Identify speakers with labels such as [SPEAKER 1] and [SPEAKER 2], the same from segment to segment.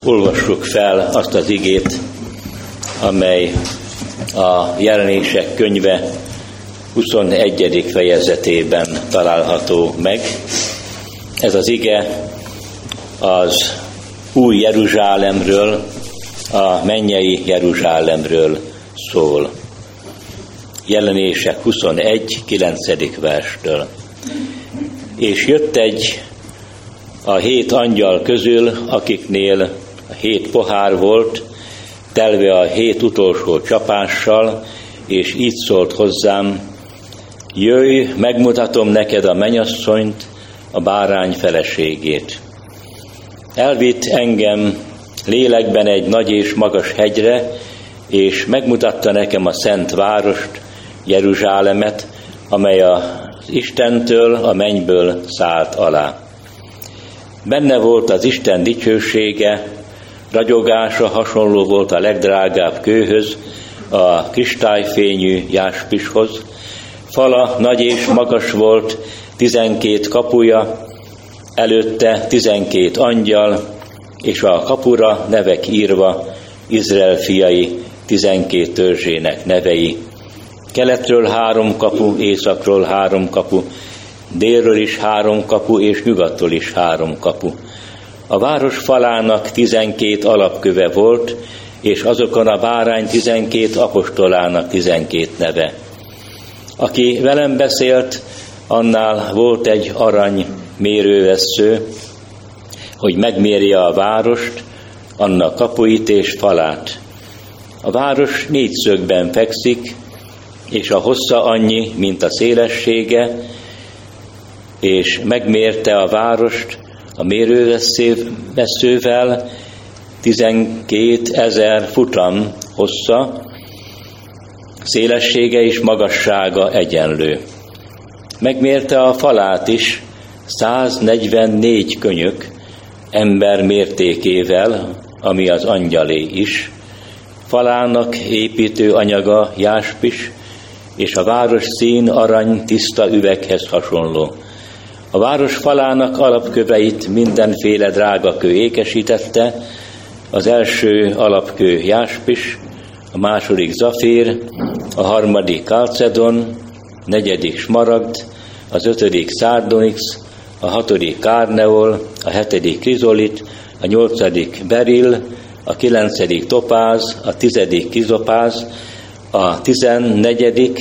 [SPEAKER 1] olvassuk fel azt az igét, amely a Jelenések könyve 21. fejezetében található meg. Ez az ige az új Jeruzsálemről, a mennyei Jeruzsálemről szól. Jelenések 21. 9. verstől. És jött egy a 7 angyal közül, akiknél a 7 pohár volt, telve a 7 utolsó csapással, és így szólt hozzám: jöjj, megmutatom neked a mennyasszonyt, a bárány feleségét. Elvitt engem lélekben egy nagy és magas hegyre, és megmutatta nekem a szent várost, Jeruzsálemet, amely az Istentől, a mennyből szállt alá. Benne volt az Isten dicsősége, ragyogása hasonló volt a legdrágább kőhöz, a kristályfényű jáspishoz. Fala nagy és magas volt, 12 kapuja, előtte 12 angyal, és a kapura nevek írva, Izrael fiai 12 törzsének nevei. Keletről 3 kapu, északról 3 kapu, délről is 3 kapu, és nyugatról is 3 kapu. A város falának 12 alapköve volt, és azokon a bárány 12 apostolának 12 neve. Aki velem beszélt, annál volt egy arany mérővessző, hogy megmérje a várost, annak kapuit és falát. A város 4 szögben fekszik, és a hossza annyi, mint a szélessége, és megmérte a várost a mérővesszővel 12 000 futam hossza, szélessége és magassága egyenlő. Megmérte a falát is 144 könyök ember mértékével, ami az angyalé is. Falának építő anyaga jáspis, és a város szín arany tiszta üveghez hasonló. A város falának alapköveit mindenféle drágakő ékesítette, az első alapkő jáspis, a második zafír, a harmadik kalcedon, negyedik smaragd, az 5. szárdonix, a 6. kárneol, a 7. krizolit, a 8. beril, a 9. topáz, a 10. krizopáz, a 14.,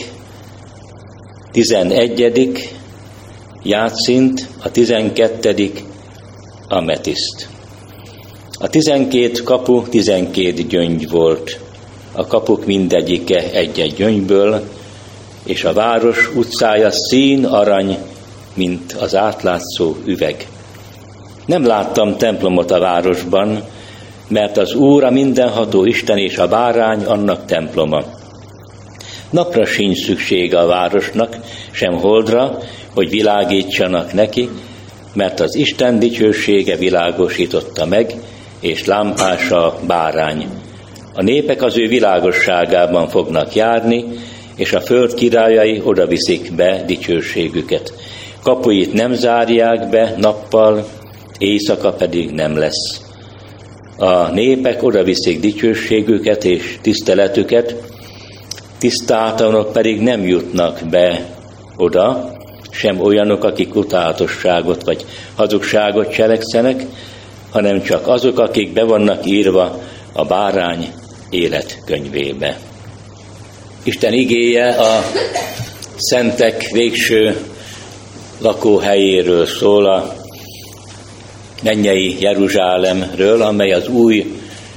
[SPEAKER 1] 11. játszint, a 12. ametiszt. A 12 kapu 12 gyöngy volt, a kapuk mindegyike egy-egy gyöngyből, és a város utcája szín arany, mint az átlátszó üveg. Nem láttam templomot a városban, mert az Úr, a mindenható Isten és a bárány annak temploma. Napra sincs szüksége a városnak, sem holdra, hogy világítsanak neki, mert az Isten dicsősége világosította meg, és lámpása a bárány. A népek az ő világosságában fognak járni, és a föld királyai odaviszik be dicsőségüket. Kapuit nem zárják be nappal, éjszaka pedig nem lesz. A népek odaviszik dicsőségüket és tiszteletüket, tisztátalanok pedig nem jutnak be oda, sem olyanok, akik utálatosságot vagy hazugságot cselekszenek, hanem csak azok, akik be vannak írva a bárány életkönyvébe. Isten igéje a szentek végső lakóhelyéről szól, a mennyei Jeruzsálemről, amely az új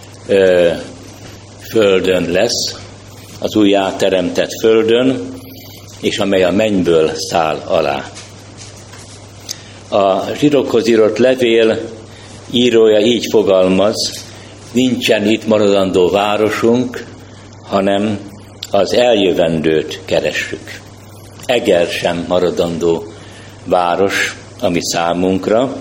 [SPEAKER 1] földön lesz, az újjáteremtett földön, és amely a mennyből száll alá. A zsidókhoz írott levél írója így fogalmaz: nincsen itt maradandó városunk, hanem az eljövendőt keressük. Eger sem maradandó város, ami számunkra.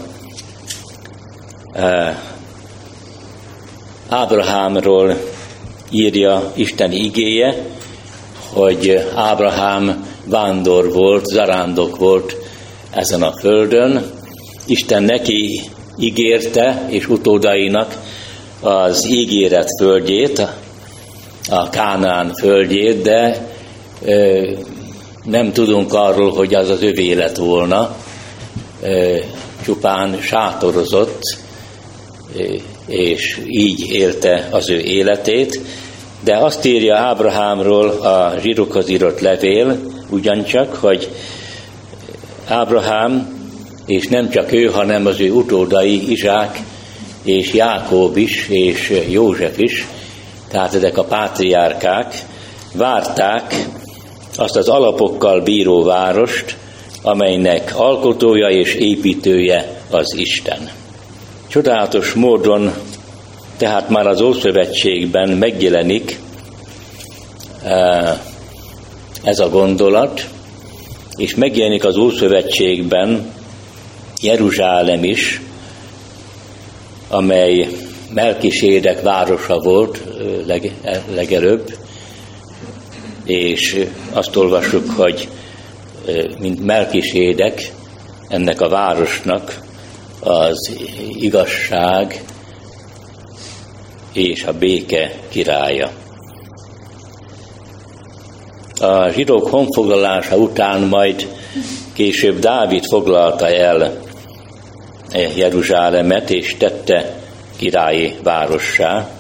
[SPEAKER 1] Ábrahámról írja Isten igéje, hogy Ábrahám vándor volt, zarándok volt ezen a földön. Isten neki ígérte, és utódainak, az ígéret földjét, a Kánaán földjét, de nem tudunk arról, hogy az az övé lett volna, csupán sátorozott, és így élte az ő életét. De azt írja Ábrahámról a zsidókhoz írott levél, ugyancsak, hogy Ábrahám, és nem csak ő, hanem az ő utódai, Izsák és Jákób is, és József is, tehát ezek a pátriárkák várták azt az alapokkal bíró várost, amelynek alkotója és építője az Isten. Csodálatos módon tehát már az Ószövetségben megjelenik ez a gondolat, és megjelenik az Ószövetségben Jeruzsálem is, amely Melkisédek városa volt legelőbb, és azt olvassuk, hogy mint Melkisédek, ennek a városnak az igazság és a béke királya. A zsidók honfoglalása után majd később Dávid foglalta el Jeruzsálemet, és tette királyi várossá,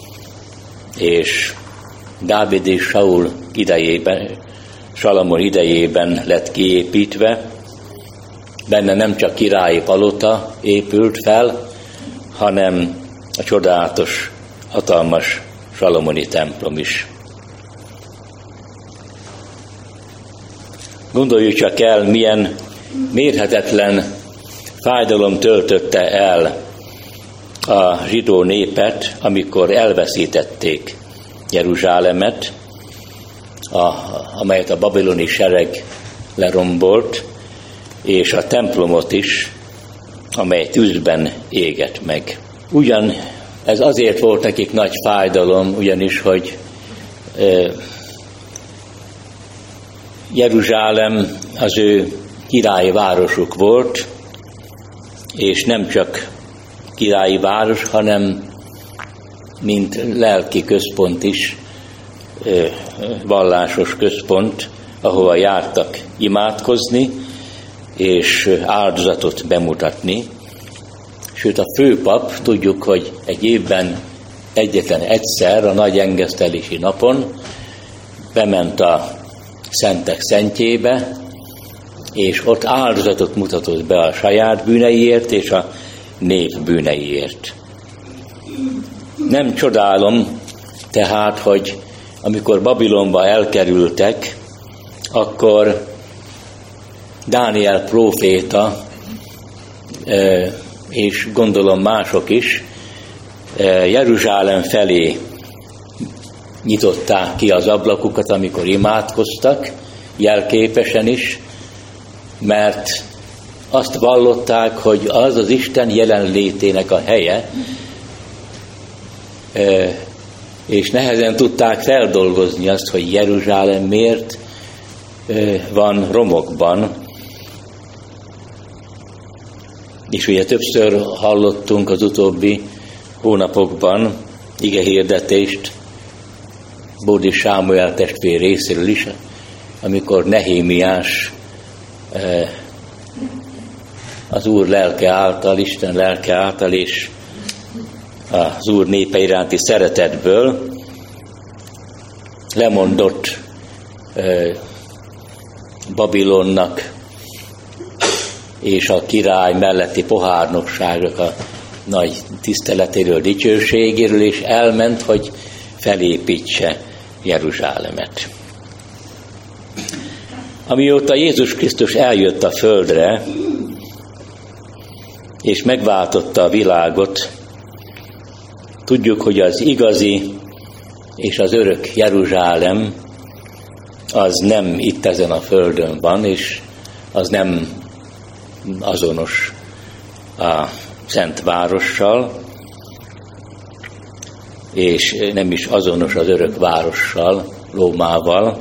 [SPEAKER 1] és Dávid és Saul idejében, Salamon idejében lett kiépítve. Benne nem csak királyi palota épült fel, hanem a csodálatos, hatalmas salamoni templom is. Gondoljuk csak el, milyen mérhetetlen fájdalom töltötte el a zsidó népet, amikor elveszítették Jeruzsálemet, amelyet a babiloni sereg lerombolt, és a templomot is, amely tűzben égett meg. Ugyan ez azért volt nekik nagy fájdalom, ugyanis, hogy Jeruzsálem az ő királyi városuk volt, és nem csak királyi város, hanem mint lelki központ is, vallásos központ, ahova jártak imádkozni, és áldozatot bemutatni. Sőt, a főpap, tudjuk, hogy egy évben egyetlen egyszer, a nagy engesztelési napon bement a szentek szentjébe, és ott áldozatot mutatott be a saját bűneiért és a nép bűneiért. Nem csodálom tehát, hogy amikor Babilonba elkerültek, akkor Dániel próféta, és gondolom mások is, Jeruzsálem felé nyitották ki az ablakukat, amikor imádkoztak, jelképesen is, mert azt vallották, hogy az az Isten jelenlétének a helye, és nehezen tudták feldolgozni azt, hogy Jeruzsálem miért van romokban. És ugye többször hallottunk az utóbbi hónapokban igehirdetést Bódi Sámuel testvér részéről is, amikor Nehémiás az Úr lelke által, Isten lelke által és az Úr népe iránti szeretetből lemondott Babilonnak és a király melletti pohárnokságnak a nagy tiszteletéről, dicsőségéről, és elment, hogy felépítse Jeruzsálemet. Amióta Jézus Krisztus eljött a földre, és megváltotta a világot, tudjuk, hogy az igazi és az örök Jeruzsálem az nem itt ezen a földön van, és az nem azonos a Szent Várossal, és nem is azonos az örök várossal, Rómával,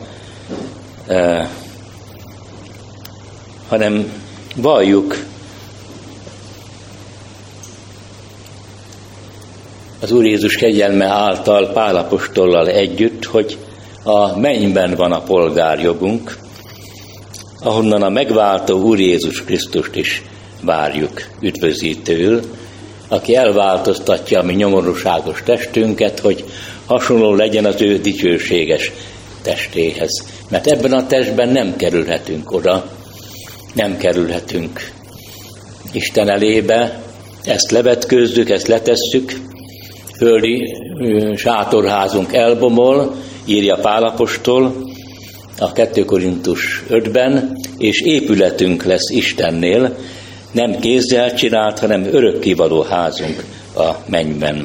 [SPEAKER 1] hanem valljuk az Úr Jézus kegyelme által Pál apostollal együtt, hogy a mennyben van a polgárjogunk, ahonnan a megváltó Úr Jézus Krisztust is várjuk üdvözítőül, aki elváltoztatja a mi nyomorúságos testünket, hogy hasonló legyen az ő dicsőséges testéhez. Mert ebben a testben nem kerülhetünk oda, nem kerülhetünk Isten elébe, ezt levetkőzzük, ezt letesszük, földi sátorházunk elbomol, írja Pál apostol a 2 Korintus 5-ben, és épületünk lesz Istennél, nem kézzel csinált, hanem örökkévaló házunk a mennyben.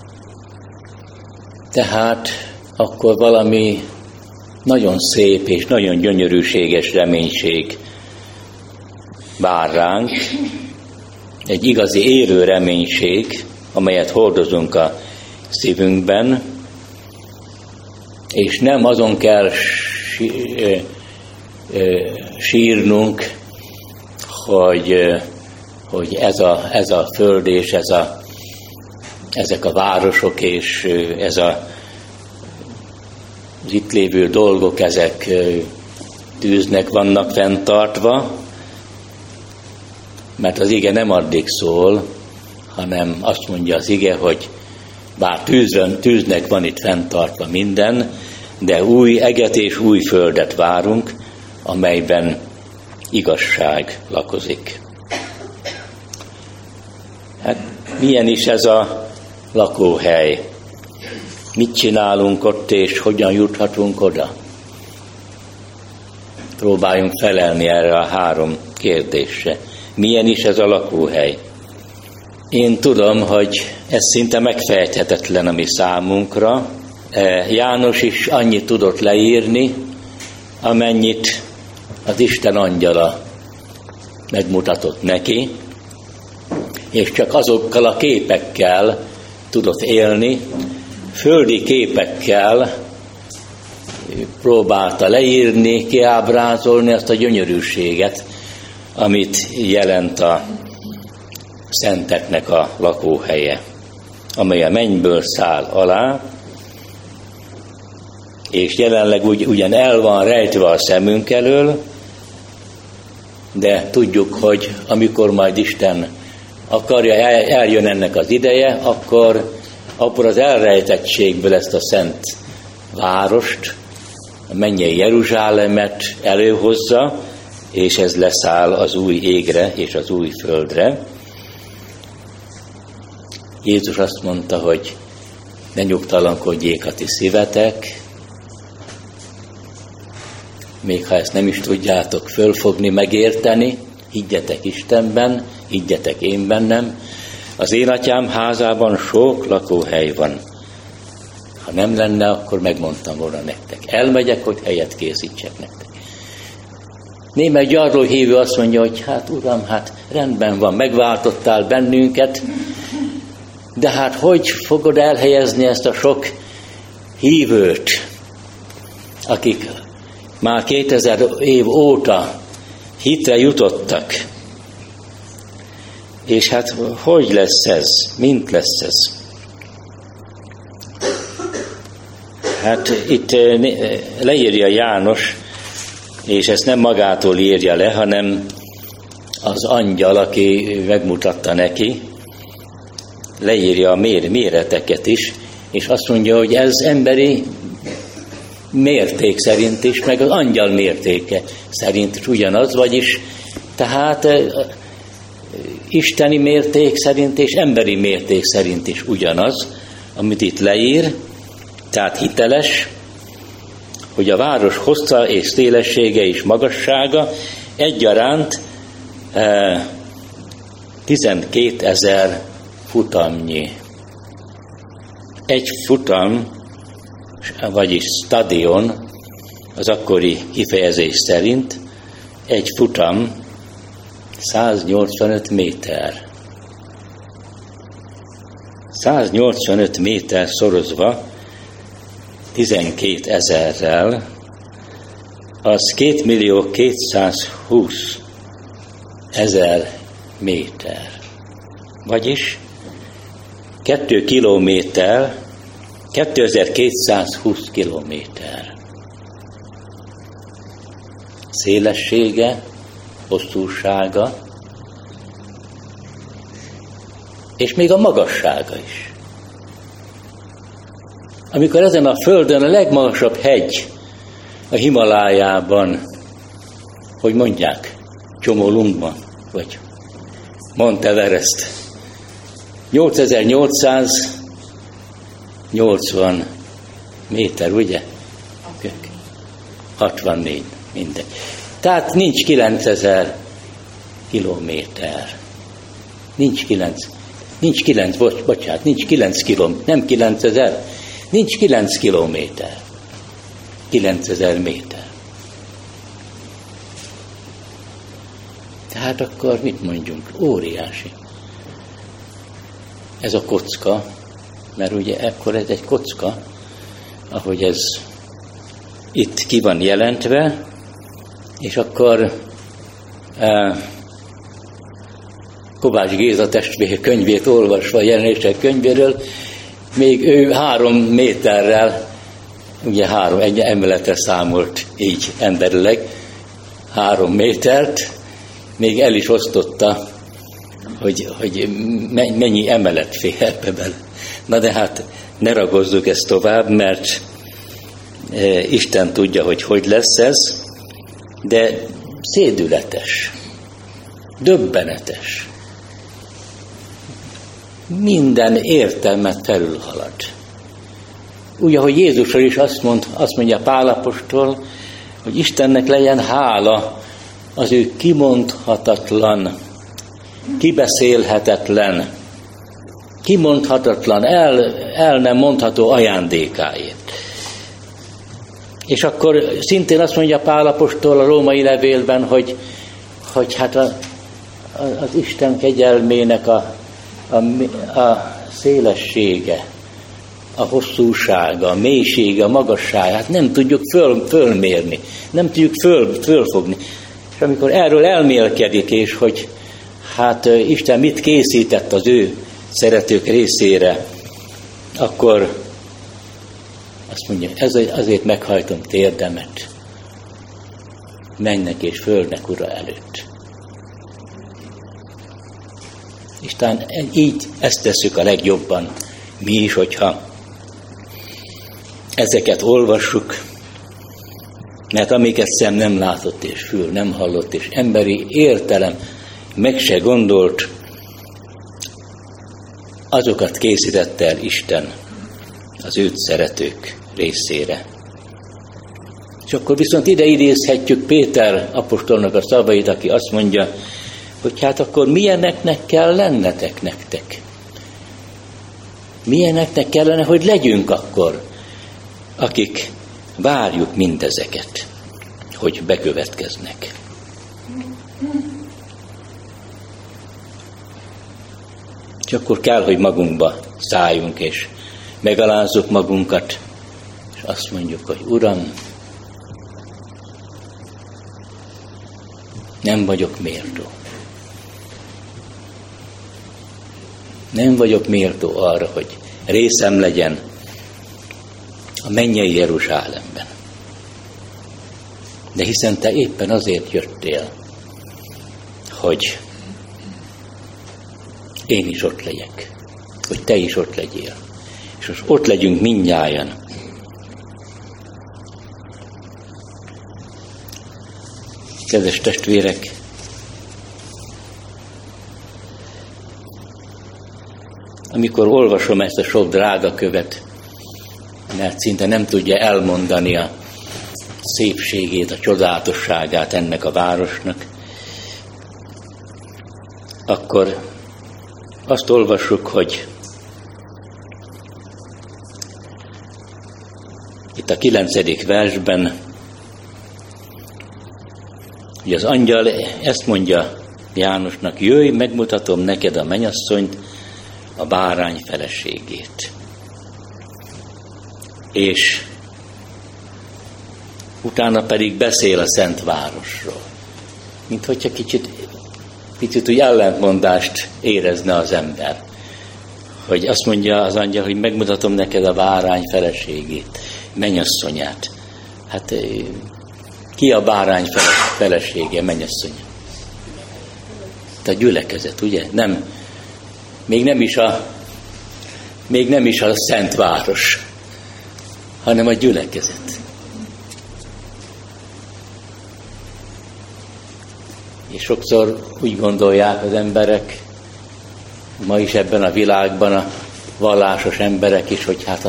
[SPEAKER 1] Tehát akkor valami nagyon szép és nagyon gyönyörűséges reménység vár ránk, egy igazi élő reménység, amelyet hordozunk a szívünkben, és nem azon kell sírnunk, hogy ez a föld és ezek a városok és az itt lévő dolgok, ezek tűznek vannak fenntartva, mert az ige nem addig szól, hanem azt mondja az ige, hogy bár tűznek van itt fenntartva minden, de új eget és új földet várunk, amelyben igazság lakozik. Hát milyen is ez a lakóhely? Mit csinálunk ott, és hogyan juthatunk oda? Próbáljunk felelni erre a 3 kérdésre. Milyen is ez a lakóhely? Én tudom, hogy ez szinte megfejthetetlen a mi számunkra. János is annyit tudott leírni, amennyit az Isten angyala megmutatott neki, és csak azokkal a képekkel tudott élni, földi képekkel próbálta leírni, kiábrázolni azt a gyönyörűséget, amit jelent a szenteknek a lakóhelye, amely a mennyből száll alá, és jelenleg ugyan el van rejtve a szemünk elől, de tudjuk, hogy amikor majd Isten akarja, eljön ennek az ideje, akkor az elrejtettségből ezt a szent várost, a mennyei Jeruzsálemet előhozza, és ez leszáll az új égre és az új földre. Jézus azt mondta, hogy ne nyugtalankodjék a ti szívetek, még ha ezt nem is tudjátok fölfogni, megérteni, higgyetek Istenben, higgyetek én bennem. Az én atyám házában sok lakóhely van. Ha nem lenne, akkor megmondtam volna nektek. Elmegyek, hogy helyet készítsek nektek. Némely gyarló hívő azt mondja, hogy hát Uram, hát rendben van, megváltottál bennünket, de hát hogy fogod elhelyezni ezt a sok hívőt, akik már 2000 év óta hitre jutottak? És hát hogy lesz ez? Mint lesz ez? Hát itt leírja János, és ezt nem magától írja le, hanem az angyal, aki megmutatta neki, leírja a méreteket is, és azt mondja, hogy ez emberi mérték szerint is, meg az angyal mértéke szerint is ugyanaz, vagyis tehát isteni mérték szerint és emberi mérték szerint is ugyanaz, amit itt leír, tehát hiteles, hogy a város hossza és szélessége és magassága egyaránt 12 000 futamnyi. Egy futam, vagyis stadion, az akkori kifejezés szerint egy futam 185 méter. 185 méter szorozva 12 000-rel, az 2 220 000 méter. Vagyis 2 kilométer, 2220 kilométer. Szélessége, hosszúsága, és még a magassága is. Amikor ezen a földön a legmagasabb hegy a Himalájában, hogy mondják, Csomolungma, vagy Mount Everest, 8880 méter, ugye? 64, mindegy. Tehát nincs 9000 kilométer. Nincs 9 kilométer, nem 9000, nincs 9 kilométer. 9000 méter. Tehát akkor mit mondjunk? Óriási. Ez a kocka, mert ugye ekkor ez egy kocka, ahogy ez itt ki van jelentve, és akkor Kovács Géza testvér könyvét olvasva, a jelenések könyvéről, még ő 3 méterrel, ugye egy emeletre számolt így emberileg, 3 métert, még el is osztotta, hogy mennyi emelet fér ebbe bele. Na de hát ne ragozzuk ezt tovább, mert Isten tudja, hogy lesz ez, de szédületes, döbbenetes. Minden értelmet felülhalad. Úgy, ahogy Jézusról is azt mondja Pál apostol, hogy Istennek legyen hála az ő kimondhatatlan, kibeszélhetetlen, el nem mondható ajándékáért. És akkor szintén azt mondja Pál apostol a római levélben, hogy hát az Isten kegyelmének a szélessége, a hosszúsága, a mélysége, a magassága, hát nem tudjuk fölmérni, nem tudjuk fölfogni. És amikor erről elmélkedik, és hogy hát Isten mit készített az ő szeretők részére, akkor azt mondja, azért meghajtom térdemet mennek és földnek ura előtt. Isten így ezt tesszük a legjobban mi is, hogyha ezeket olvassuk, mert amiket szem nem látott és fül nem hallott, és emberi értelem meg se gondolt, azokat készítette el Isten az őt szeretők részére. És akkor viszont ide idézhetjük Péter apostolnak a szavait, aki azt mondja, hogy hát akkor milyeneknek kell lennetek nektek? Milyeneknek kellene, hogy legyünk akkor, akik várjuk mindezeket, hogy bekövetkeznek. És akkor kell, hogy magunkba szálljunk, és megalázzuk magunkat, és azt mondjuk, hogy Uram, nem vagyok méltó. Nem vagyok méltó arra, hogy részem legyen a mennyei Jeruzsálemben. De hiszen te éppen azért jöttél, hogy én is ott legyek, hogy te is ott legyél. És most ott legyünk mindnyájan. Kedves testvérek, amikor olvasom ezt a sok drága követ, mert szinte nem tudja elmondani a szépségét, a csodálatosságát ennek a városnak, akkor azt olvassuk, hogy itt a 9. versben, hogy az angyal ezt mondja Jánosnak, jöjj, megmutatom neked a mennyasszonyt, a bárány feleségét. És utána pedig beszél a Szent Városról. Mint hogyha kicsit úgy ellentmondást érezne az ember. hogy azt mondja az angyal, hogy megmutatom neked a bárány feleségét, mennyasszonyát. Hát ki a bárány felesége, mennyasszonya? A gyülekezet, ugye? Nem. Még nem is a szent város, hanem a gyülekezet. És sokszor úgy gondolják az emberek, ma is ebben a világban a vallásos emberek is, hogy hát a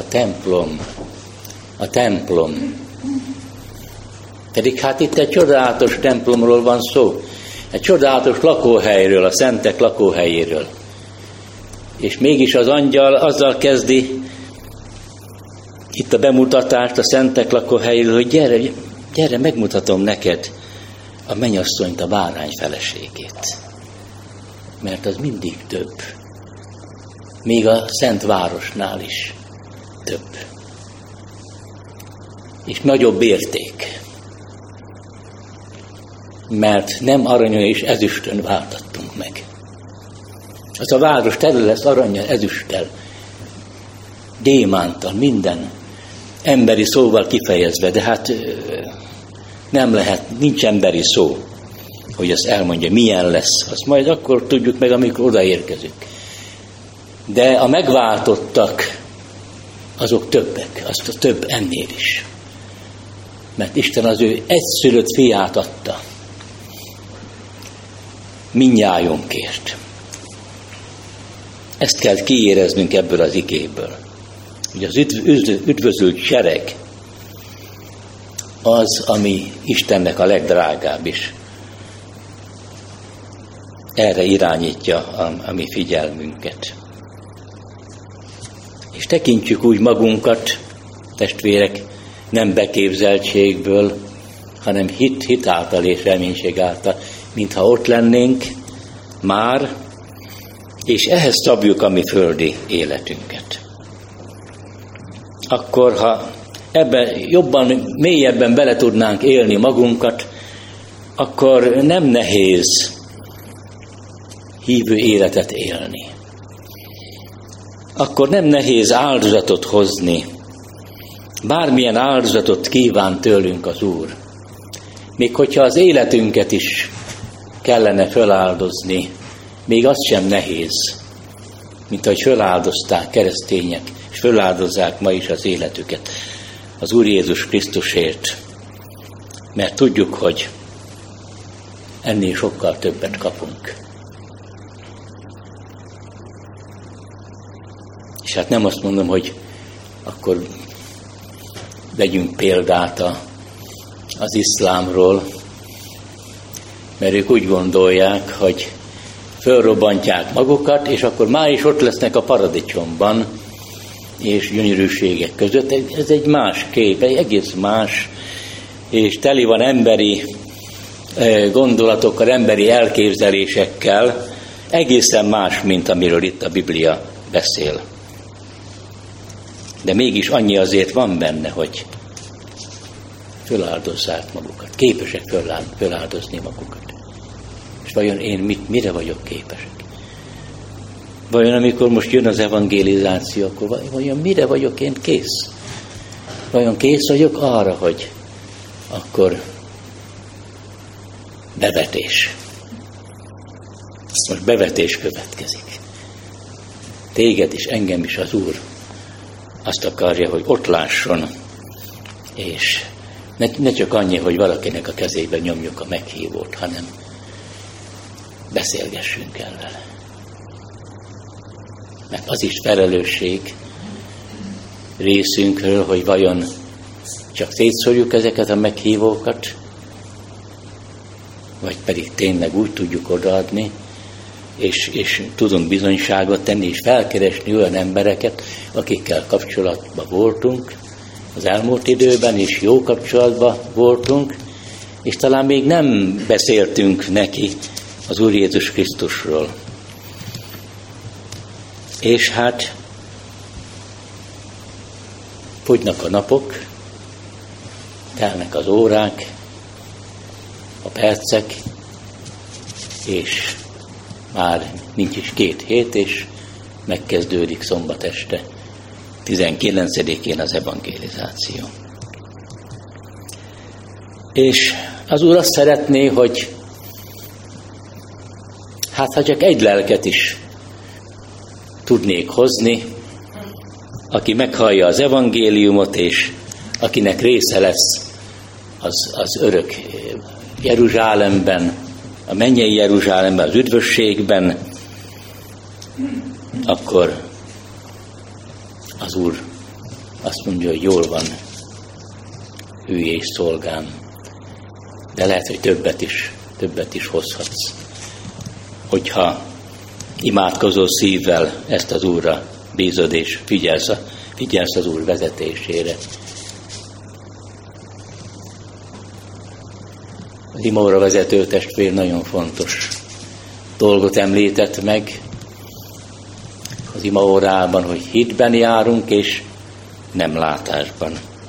[SPEAKER 1] templom. Pedig hát itt egy csodálatos templomról van szó, egy csodálatos lakóhelyről, a szentek lakóhelyéről. És mégis az angyal azzal kezdi itt a bemutatást a szentek lakóhelyéről, hogy gyere, megmutatom neked a mennyasszonyt, a bárány feleségét. Mert az mindig több. Még a szent városnál is több. És nagyobb érték. Mert nem aranyon és ezüstön váltattunk meg. Az a város tele lesz arannyal, ezüsttel, gyémánttal, minden emberi szóval kifejezve, de hát nem lehet, nincs emberi szó, hogy azt elmondja, milyen lesz. Azt majd akkor tudjuk meg, amikor odaérkezünk. De a megváltottak, azok többek, azt a több ennél is. Mert Isten az ő egyszülött fiát adta. Mindnyájunkért. Ezt kell kiéreznünk ebből az igéből. Hogy az üdvözült sereg az, ami Istennek a legdrágább is. Erre irányítja a mi figyelmünket. És tekintjük úgy magunkat, testvérek, nem beképzeltségből, hanem hit által és reménység által, mintha ott lennénk már, és ehhez szabjuk a mi földi életünket. Akkor, ha ebben jobban, mélyebben bele tudnánk élni magunkat, akkor nem nehéz hívő életet élni. Akkor nem nehéz áldozatot hozni. Bármilyen áldozatot kíván tőlünk az Úr. Még hogyha az életünket is kellene föláldozni, még az sem nehéz, mint ahogy föláldozták keresztények, és föláldozzák ma is az életüket az Úr Jézus Krisztusért, mert tudjuk, hogy ennél sokkal többet kapunk. És hát nem azt mondom, hogy akkor vegyünk példát az iszlámról, mert ők úgy gondolják, hogy fölrobbantják magukat, és akkor már is ott lesznek a paradicsomban, és gyönyörűségek között. Ez egy más kép, egy egész más, és teli van emberi gondolatokkal, emberi elképzelésekkel, egészen más, mint amiről itt a Biblia beszél. De mégis annyi azért van benne, hogy föláldozzák magukat, képesek föláldozni magukat. És vajon én mire vagyok képesek? Vajon amikor most jön az evangelizáció, akkor vajon mire vagyok én kész? Vajon kész vagyok arra, hogy akkor bevetés. Most bevetés következik. Téged is, engem is az Úr azt akarja, hogy ott lásson, és ne csak annyi, hogy valakinek a kezébe nyomjuk a meghívót, hanem beszélgessünk el vele. Mert az is felelősség részünkről, hogy vajon csak szétszórjuk ezeket a meghívókat, vagy pedig tényleg úgy tudjuk odaadni, és tudunk bizonyságot tenni, és felkeresni olyan embereket, akikkel kapcsolatban voltunk, az elmúlt időben is jó kapcsolatban voltunk, és talán még nem beszéltünk neki az Úr Jézus Krisztusról. És hát fogynak a napok, telnek az órák, a percek, és már nincs is 2 hét, és megkezdődik szombat este, 19-én az evangelizáció. És az Úr azt szeretné, hogy ha csak egy lelket is tudnék hozni, aki meghallja az evangéliumot, és akinek része lesz az örök Jeruzsálemben, a mennyei Jeruzsálemben, az üdvösségben, akkor az Úr azt mondja, hogy jól van, hű és szolgám, de lehet, hogy többet is hozhatsz, hogyha imádkozó szívvel ezt az Úrra bízod, és figyelsz az Úr vezetésére. Az imaóra vezető testvér nagyon fontos dolgot említett meg az imaórában, hogy hitben járunk, és nem látásban.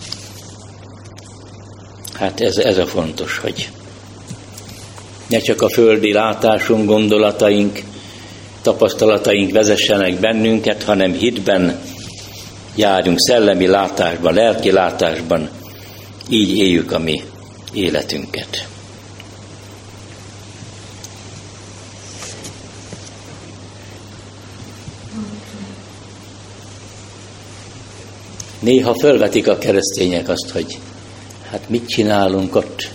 [SPEAKER 1] Hát ez a fontos, hogy ne csak a földi látásunk, gondolataink, tapasztalataink vezessenek bennünket, hanem hitben járjunk, szellemi látásban, lelki látásban, így éljük a mi életünket. Néha fölvetik a keresztények azt, hogy hát mit csinálunk ott?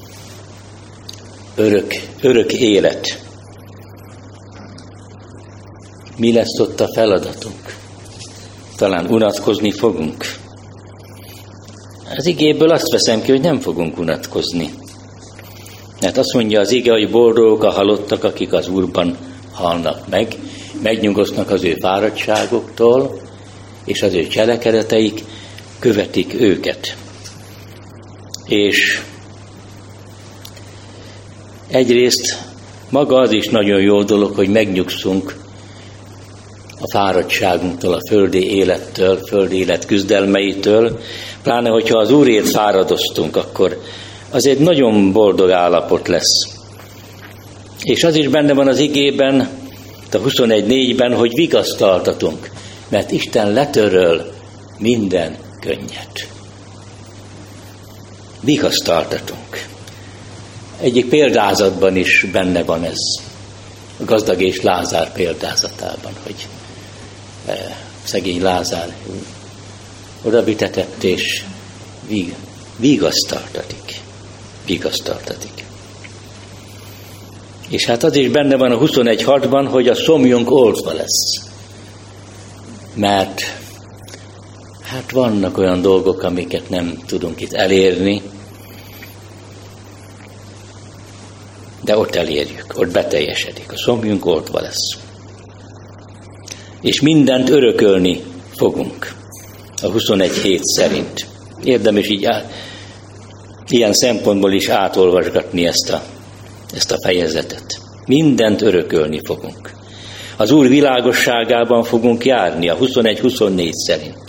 [SPEAKER 1] Örök élet. Mi lesz ott a feladatunk? Talán unatkozni fogunk. Az igéből azt veszem ki, hogy nem fogunk unatkozni. Mert azt mondja az ige, hogy boldogok a halottak, akik az Úrban halnak meg, megnyugodnak az ő fáradtságoktól, és az ő cselekedeteik követik őket. És egyrészt maga az is nagyon jó dolog, hogy megnyugszunk a fáradtságunktól, a földi élettől, földi élet küzdelmeitől, pláne hogyha az Úrért fáradoztunk, akkor az egy nagyon boldog állapot lesz. És az is benne van az igében, a 21:4-ben, hogy vigasztaltatunk, mert Isten letöröl minden könnyet. Vigasztaltatunk. Egyik példázatban is benne van ez, a gazdag és Lázár példázatában, hogy szegény Lázár oda vitetett, és vigasztaltatik. És hát az is benne van a 21:6-ban, hogy a szomjunk oltva lesz. Mert hát vannak olyan dolgok, amiket nem tudunk itt elérni, de ott elérjük, ott beteljesedik, a szomjunk oltva lesz. És mindent örökölni fogunk, a 21:7 szerint. Érdemes így ilyen szempontból is átolvasgatni ezt a fejezetet. Mindent örökölni fogunk. Az Úr világosságában fogunk járni, a 21-24 szerint.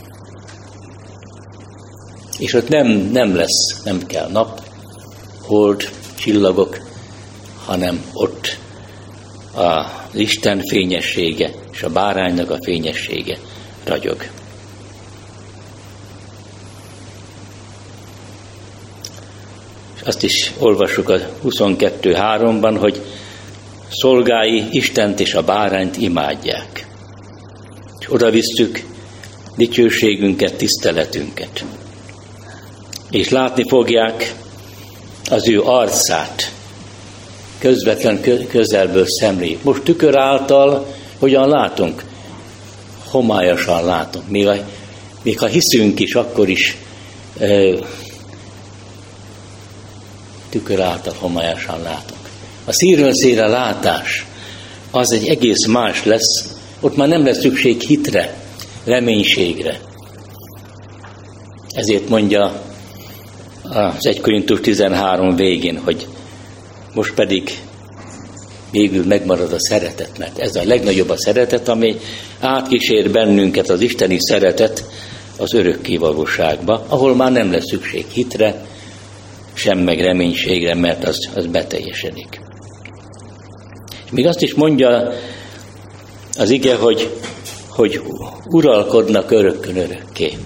[SPEAKER 1] És ott nem lesz, nem kell nap, hold, csillagok, hanem ott az Isten fényessége és a báránynak a fényessége ragyog. És azt is olvassuk a 22:3-ban, hogy szolgái Istent és a bárányt imádják. És oda visszük dicsőségünket, tiszteletünket. És látni fogják az ő arcát, közvetlen közelből szemléljük. Most tükör által hogyan látunk? Homályosan látunk. Még ha hiszünk is, akkor is tükör által homályosan látunk. A szírről szírre látás az egy egész más lesz, ott már nem lesz szükség hitre, reménységre. Ezért mondja az 1 Korintus 13 végén, hogy most pedig végül megmarad a szeretet, mert ez a legnagyobb a szeretet, ami átkísér bennünket, az isteni szeretet az örökkévalóságba, ahol már nem lesz szükség hitre, sem meg reménységre, mert az beteljesedik. És még azt is mondja Az ige, hogy uralkodnak örökkön örökké.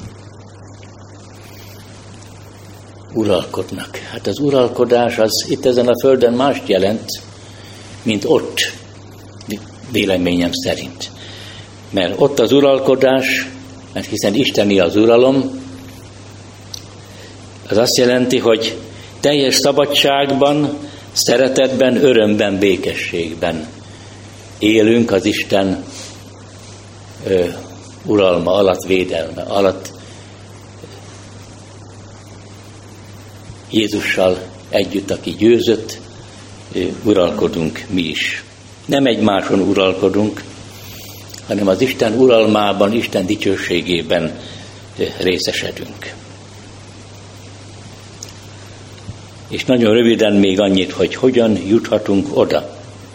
[SPEAKER 1] Uralkodnak. Hát az uralkodás az itt ezen a földön mást jelent, mint ott, véleményem szerint. Mert ott az uralkodás, mert hiszen isteni az uralom, az azt jelenti, hogy teljes szabadságban, szeretetben, örömben, békességben élünk az Isten uralma alatt, védelme alatt, Jézussal együtt, aki győzött, uralkodunk mi is. Nem egymáson uralkodunk, hanem az Isten uralmában, Isten dicsőségében részesedünk. És nagyon röviden még annyit, hogy hogyan juthatunk oda.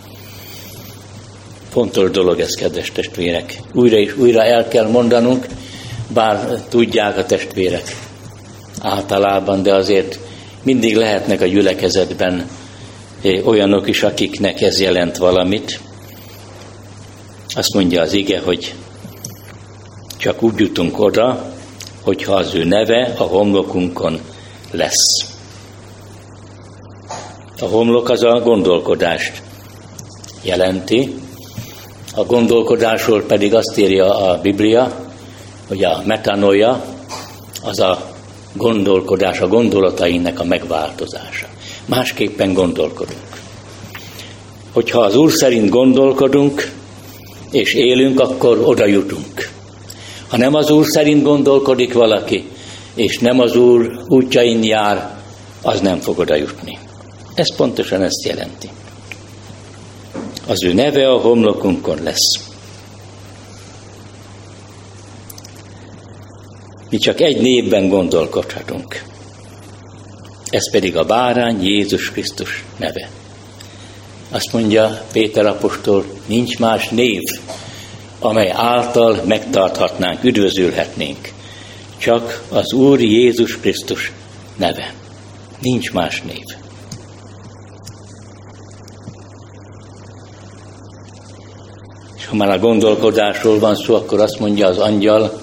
[SPEAKER 1] Fontos dolog ez, kedves testvérek. Újra és újra el kell mondanunk, bár tudják a testvérek általában, de azért mindig lehetnek a gyülekezetben olyanok is, akiknek ez jelent valamit. Azt mondja az ige, hogy csak úgy jutunk oda, hogyha az ő neve a homlokunkon lesz. A homlok az a gondolkodást jelenti, a gondolkodásról pedig azt írja a Biblia, hogy a metanoia az a gondolkodás, a gondolatainak a megváltozása. Másképpen gondolkodunk. Hogyha az Úr szerint gondolkodunk, és élünk, akkor oda jutunk. Ha nem az Úr szerint gondolkodik valaki, és nem az Úr útjain jár, az nem fog oda jutni. Ez pontosan ezt jelenti. Az ő neve a homlokunkon lesz. Mi csak egy névben gondolkodhatunk. Ez pedig a bárány Jézus Krisztus neve. Azt mondja Péter apostol, nincs más név, amely által megtarthatnánk, üdvözülhetnénk. Csak az Úr Jézus Krisztus neve. Nincs más név. És ha már a gondolkodásról van szó, akkor azt mondja az angyal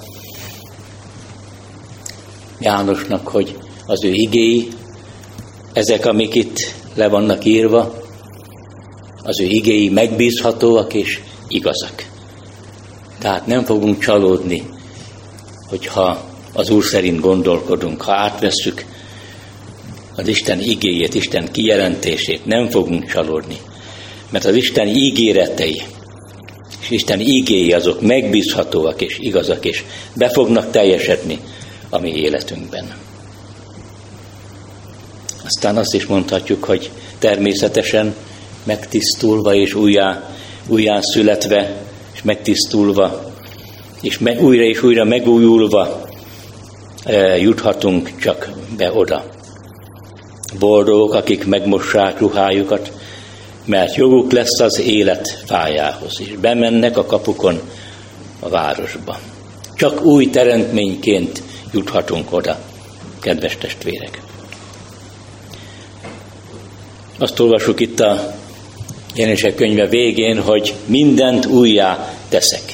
[SPEAKER 1] Jánosnak, hogy az ő igéi, ezek, amik itt le vannak írva, az ő igéi megbízhatóak és igazak. Tehát nem fogunk csalódni, hogyha az Úr szerint gondolkodunk, ha átvesszük az Isten igéjét, Isten kijelentését, nem fogunk csalódni. Mert az Isten ígéretei és Isten igéi azok megbízhatóak és igazak, és be fognak teljesedni a mi életünkben. Aztán azt is mondhatjuk, hogy természetesen megtisztulva és újjá születve, és megtisztulva, és újra megújulva juthatunk csak be oda. Boldogok, akik megmossák ruhájukat, mert joguk lesz az élet fájához, és bemennek a kapukon a városba. Csak új teremtményként juthatunk oda, kedves testvérek. Azt olvasjuk itt a Jelenések könyve végén, hogy mindent újjá teszek.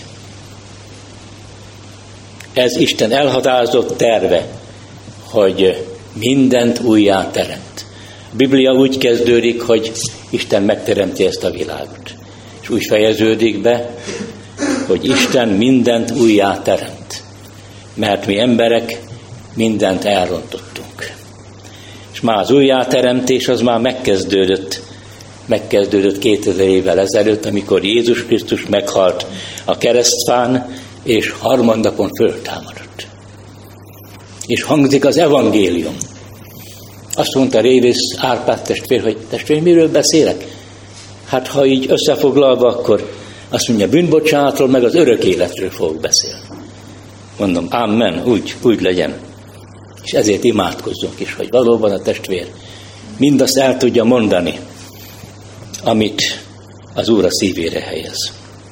[SPEAKER 1] Ez Isten elhatározott terve, hogy mindent újjá teremt. A Biblia úgy kezdődik, hogy Isten megteremti ezt a világot. És úgy fejeződik be, hogy Isten mindent újjá teremt. Mert mi emberek mindent elrontottunk. És már az újjáteremtés az már megkezdődött 2000 évvel ezelőtt, amikor Jézus Krisztus meghalt a keresztfán, és harmadnapon föltámadott. És hangzik az evangélium. Azt mondta Révész Árpád testvér, hogy testvér, miről beszélek? Hát ha így összefoglalva, akkor azt mondja, bűnbocsánatról, meg az örök életről fogok beszélni. Mondom, amen, úgy legyen. És ezért imádkozzunk is, hogy valóban a testvér mindazt el tudja mondani, amit az Úr a szívére helyez.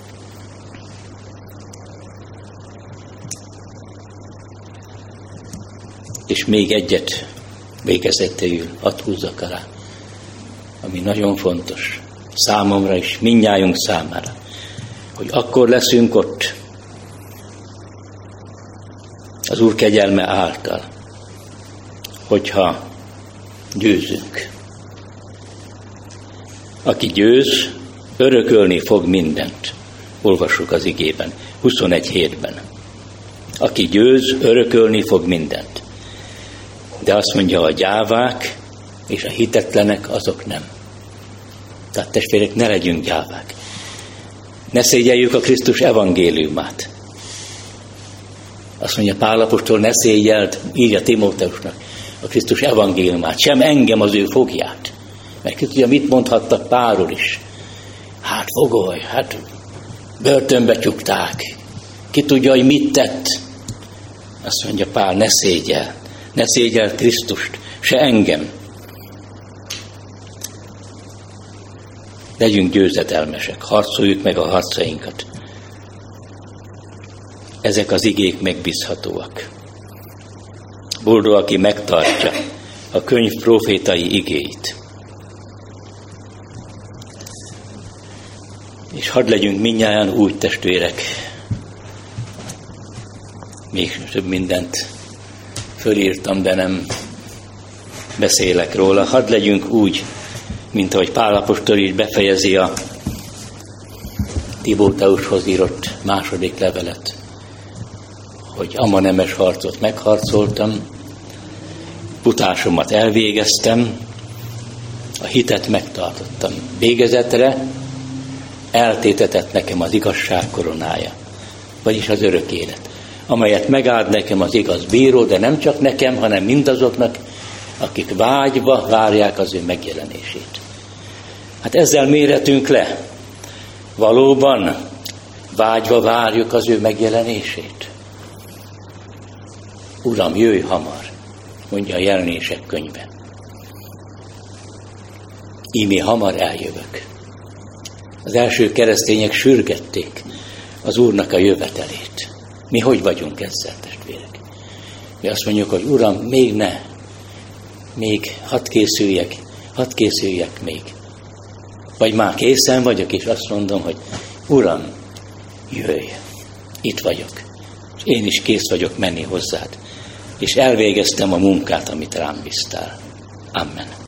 [SPEAKER 1] És még egyet végezettéül hadd húzzak alá, ami nagyon fontos számomra és mindnyájunk számára, hogy akkor leszünk ott az Úr kegyelme által, hogyha győzünk. Aki győz, örökölni fog mindent. Olvassuk az igében, 21:7-ben. Aki győz, örökölni fog mindent. De azt mondja, a gyávák és a hitetlenek azok nem. Tehát testvérek, ne legyünk gyávák. Ne szégyeljük a Krisztus evangéliumát. Azt mondja Pál apostol, ne szégyeld, írja Timóteusnak, a Krisztus evangéliumát, sem engem az ő fogját. Mert ki tudja, mit mondhattak Pálról is. Hát fogoly, hát börtönbe csukták. Ki tudja, hogy mit tett. Azt mondja Pál, ne szégyeld Krisztust, se engem. Legyünk győzedelmesek, harcoljuk meg a harcainkat. Ezek az igék megbízhatóak. Boldog, aki megtartja a könyv profétai igéit. És hadd legyünk mindnyájan úgy, testvérek, még több mindent fölírtam, de nem beszélek róla. Hadd legyünk úgy, mint ahogy Pál apostol is befejezi a Timóteushoz írott második levelet, hogy ama nemes harcot megharcoltam, futásomat elvégeztem, a hitet megtartottam. Végezetre eltétetett nekem az igazság koronája, vagyis az örök élet, amelyet megáld nekem az igaz bíró, de nem csak nekem, hanem mindazoknak, akik vágyva várják az ő megjelenését. Hát ezzel méretünk le. Valóban vágyva várjuk az ő megjelenését. Uram, jöjj hamar, mondja a Jelenések könyve. Íme hamar eljövök. Az első keresztények sürgették az Úrnak a jövetelét. Mi hogy vagyunk ezzel, testvérek? Mi azt mondjuk, hogy Uram, még hadd készüljek még. Vagy már készen vagyok, és azt mondom, hogy Uram, jöjj, itt vagyok. És én is kész vagyok menni hozzád. És elvégeztem a munkát, amit rám bíztál. Amen.